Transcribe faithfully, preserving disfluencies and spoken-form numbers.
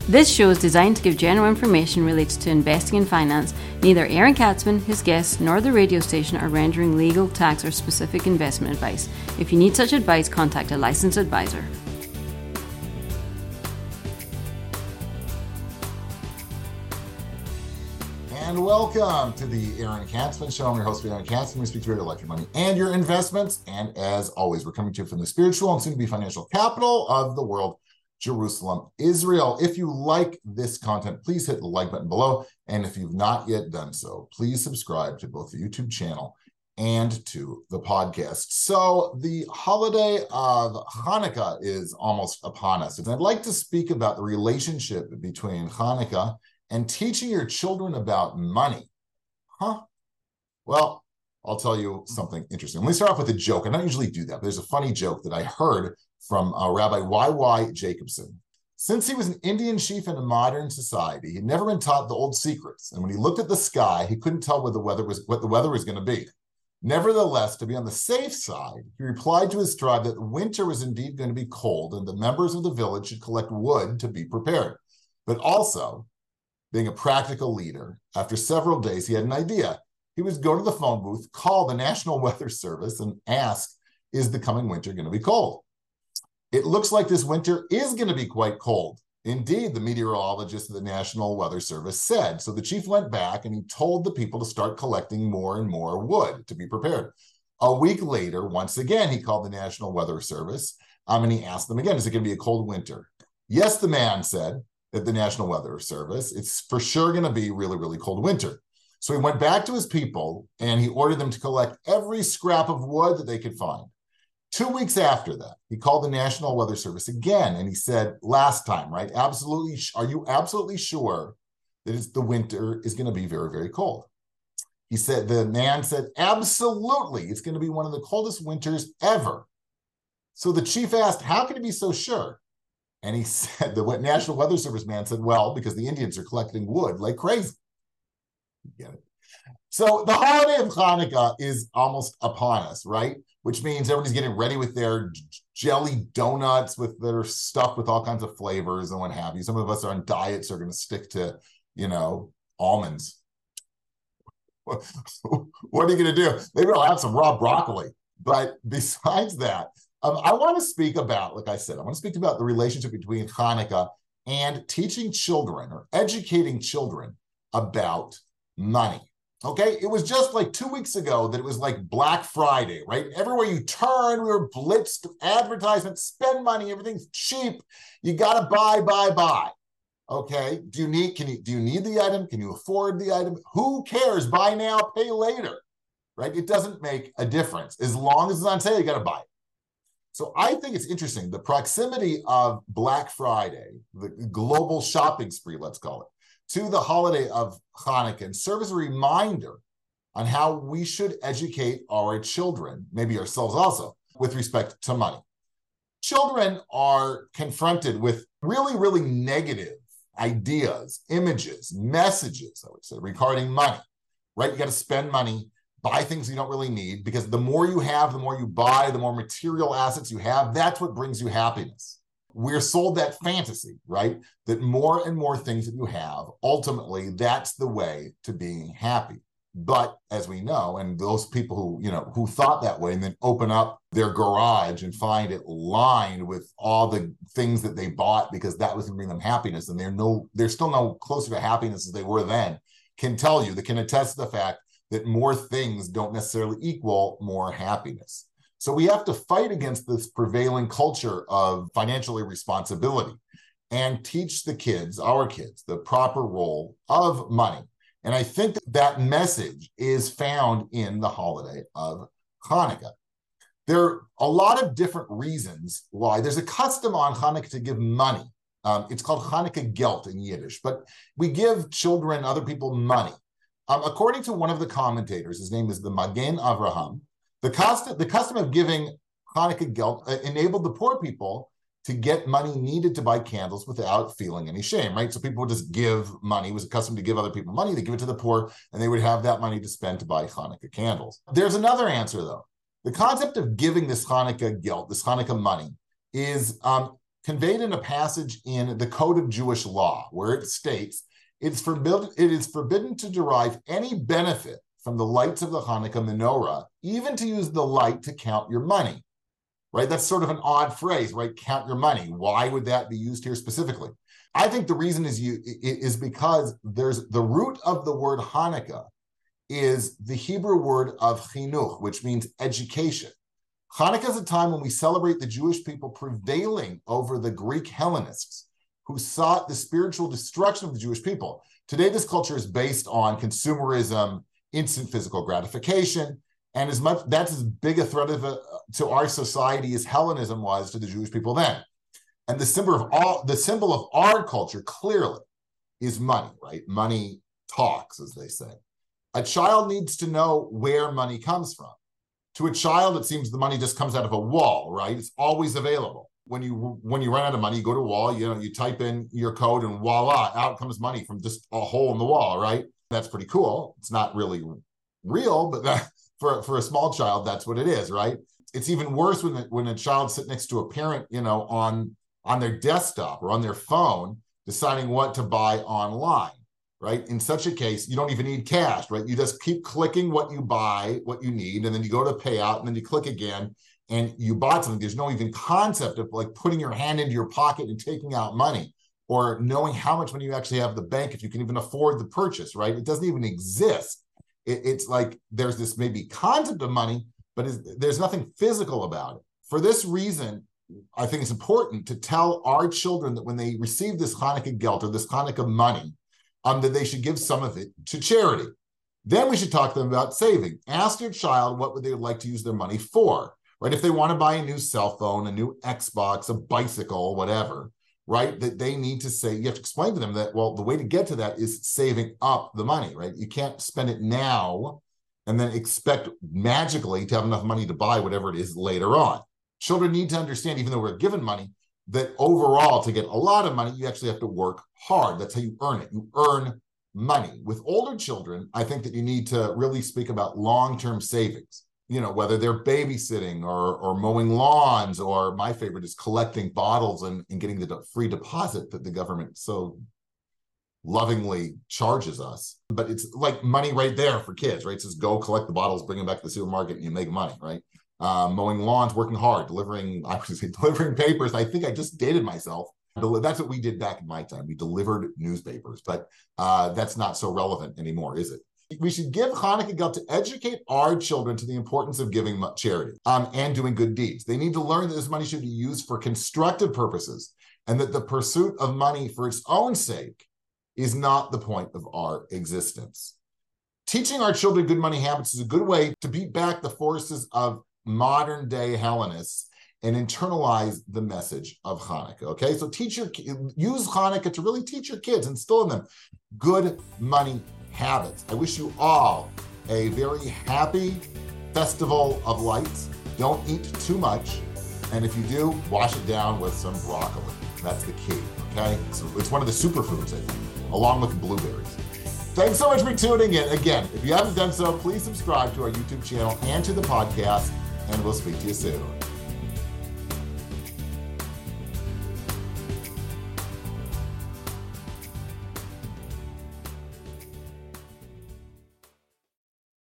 This show is designed to give general information related to investing and finance. Neither Aaron Katzman, his guests, nor the radio station are rendering legal, tax, or specific investment advice. If you need such advice, contact a licensed advisor. And welcome to the Aaron Katzman Show. I'm your host, Aaron Katzman. We speak to you about your money and your investments. And as always, we're coming to you from the spiritual and soon-to-be financial capital of the world, Jerusalem, Israel. If you like this content, please hit the like button below. And if you've not yet done so, please subscribe to both the YouTube channel and to the podcast. So the holiday of Hanukkah is almost upon us. And I'd like to speak about the relationship between Hanukkah and teaching your children about money. Huh? Well, I'll tell you something interesting. Let me start off with a joke. I don't usually do that, but there's a funny joke that I heard from uh, Rabbi Y Y Jacobson. Since he was an Indian chief in a modern society, he'd never been taught the old secrets. And when he looked at the sky, he couldn't tell what the weather was, what the weather was going to be. Nevertheless, to be on the safe side, he replied to his tribe that winter was indeed going to be cold and the members of the village should collect wood to be prepared. But also, being a practical leader, after several days, he had an idea. He would go to the phone booth, call the National Weather Service, and ask, is the coming winter going to be cold? It looks like this winter is going to be quite cold. Indeed, the meteorologist of the National Weather Service said. So the chief went back and he told the people to start collecting more and more wood to be prepared. A week later, once again, he called the National Weather Service um, and he asked them again, is it going to be a cold winter? Yes, the man said at the National Weather Service, it's for sure going to be really, really cold winter. So he went back to his people and he ordered them to collect every scrap of wood that they could find. Two weeks after that, he called the National Weather Service again, and he said, last time, right? Absolutely, are you absolutely sure that it's, the winter is going to be very, very cold? He said, the man said, absolutely, it's going to be one of the coldest winters ever. So the chief asked, how can he be so sure? And he said, the National Weather Service man said, well, because the Indians are collecting wood like crazy. You get it? So the holiday of Hanukkah is almost upon us, right? Which means everybody's getting ready with their jelly donuts with their stuff with all kinds of flavors and what have you. Some of us are on diets are going to stick to, you know, almonds. What are you going to do? Maybe I'll have some raw broccoli. But besides that, um, I want to speak about, like I said, I want to speak about the relationship between Hanukkah and teaching children or educating children about money. Okay, it was just like two weeks ago that it was like Black Friday, right? Everywhere you turn, we were blitzed, advertisements, spend money, everything's cheap. You got to buy, buy, buy. Okay, do you need, can you, do you need the item? Can you afford the item? Who cares? Buy now, pay later, right? It doesn't make a difference. As long as it's on sale, you got to buy it. So I think it's interesting, the proximity of Black Friday, the global shopping spree, let's call it, to the holiday of Hanukkah and serve as a reminder on how we should educate our children, maybe ourselves also, with respect to money. Children are confronted with really, really negative ideas, images, messages, I would say, regarding money, right? You got to spend money, buy things you don't really need, because the more you have, the more you buy, the more material assets you have, that's what brings you happiness. We're sold that fantasy, right? That more and more things that you have, ultimately, that's the way to being happy. But as we know, and those people who, you know, who thought that way and then open up their garage and find it lined with all the things that they bought because that was going to bring them happiness, and they're no, they're still no closer to happiness as they were then, can tell you, that can attest to the fact that more things don't necessarily equal more happiness. So we have to fight against this prevailing culture of financial irresponsibility and teach the kids, our kids, the proper role of money. And I think that message is found in the holiday of Hanukkah. There are a lot of different reasons why. There's a custom on Hanukkah to give money. Um, it's called Hanukkah Geld in Yiddish, but we give children, other people, money. Um, according to one of the commentators, his name is the Magen Avraham, The custom, the custom of giving Hanukkah Geld uh, enabled the poor people to get money needed to buy candles without feeling any shame, right? So people would just give money. It was accustomed to give other people money. They give it to the poor, and they would have that money to spend to buy Hanukkah candles. There's another answer, though. The concept of giving this Hanukkah Geld, this Hanukkah money, is um, conveyed in a passage in the Code of Jewish Law, where it states, it's forbidden, it is forbidden to derive any benefit from the lights of the Hanukkah menorah, even to use the light to count your money, right? That's sort of an odd phrase, right? Count your money. Why would that be used here specifically? I think the reason is you is because there's the root of the word Hanukkah is the Hebrew word of chinuch, which means education. Hanukkah is a time when we celebrate the Jewish people prevailing over the Greek Hellenists who sought the spiritual destruction of the Jewish people. Today, this culture is based on consumerism, instant physical gratification, and as much that's as big a threat of a, to our society as Hellenism was to the Jewish people then. And the symbol of all the symbol of our culture clearly is money, right? Money talks, as they say. A child needs to know where money comes from. To a child, it seems the money just comes out of a wall, right? It's always available. When you when you run out of money, you go to a wall, you know, you type in your code and voila, out comes money from just a hole in the wall, right? That's pretty cool. It's not really real, but that, for, for a small child, that's what it is, right? It's even worse when, the, when a child sits next to a parent, you know, on, on their desktop or on their phone, deciding what to buy online, right? In such a case, you don't even need cash, right? You just keep clicking what you buy, what you need, and then you go to payout, and then you click again, and you bought something. There's no even concept of like putting your hand into your pocket and taking out money, or knowing how much money you actually have in the bank, if you can even afford the purchase, right? It doesn't even exist. It, it's like there's this maybe concept of money, but there's nothing physical about it. For this reason, I think it's important to tell our children that when they receive this Hanukkah gelt or this Hanukkah money, um, that they should give some of it to charity. Then we should talk to them about saving. Ask your child what would they like to use their money for, right? If they want to buy a new cell phone, a new Xbox, a bicycle, whatever, right? That they need to say, you have to explain to them that, well, the way to get to that is saving up the money, right? You can't spend it now and then expect magically to have enough money to buy whatever it is later on. Children need to understand, even though we're given money, that overall, to get a lot of money, you actually have to work hard. That's how you earn it. You earn money. With older children, I think that you need to really speak about long-term savings. You know, whether they're babysitting or, or mowing lawns, or my favorite is collecting bottles and, and getting the free deposit that the government so lovingly charges us. But it's like money right there for kids, right? It says go collect the bottles, bring them back to the supermarket, and you make money, right? Uh, mowing lawns, working hard, delivering, I was say delivering papers. I think I just dated myself. That's what we did back in my time. We delivered newspapers, but uh, that's not so relevant anymore, is it? We should give Hanukkah gelt to educate our children to the importance of giving charity um, and doing good deeds. They need to learn that this money should be used for constructive purposes, and that the pursuit of money for its own sake is not the point of our existence. Teaching our children good money habits is a good way to beat back the forces of modern day Hellenists and internalize the message of Hanukkah, okay? So teach your, use Hanukkah to really teach your kids, instill in them good money habits. I wish you all a very happy festival of lights. Don't eat too much. And if you do, wash it down with some broccoli. That's the key, okay? So it's one of the superfoods, I think, along with blueberries. Thanks so much for tuning in. Again, if you haven't done so, please subscribe to our YouTube channel and to the podcast, and we'll speak to you soon.